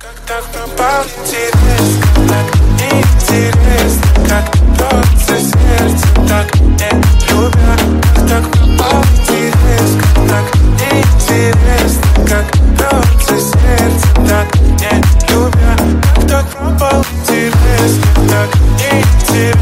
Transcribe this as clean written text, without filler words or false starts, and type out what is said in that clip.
Как так пропал интерес, так неинтересно, как бьется сердце, так не любя. Как так пропал интерес, так неинтересно, как бьется сердце, так не любя. Как так пропал интерес, так неинтересно.